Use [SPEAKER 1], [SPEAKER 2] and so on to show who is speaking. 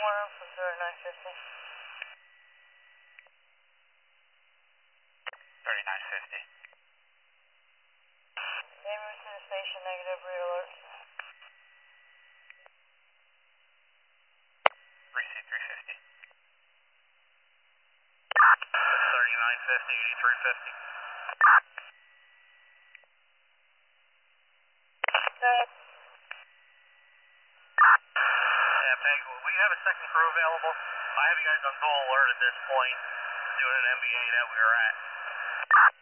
[SPEAKER 1] Worm from 3950.
[SPEAKER 2] 3950.
[SPEAKER 1] They moved to the station, negative, read alert.
[SPEAKER 2] 3C350. 3950, 8350. Yeah, Peg, we have a second crew available. I have you guys on dual alert at this point, doing an MBA that we were at.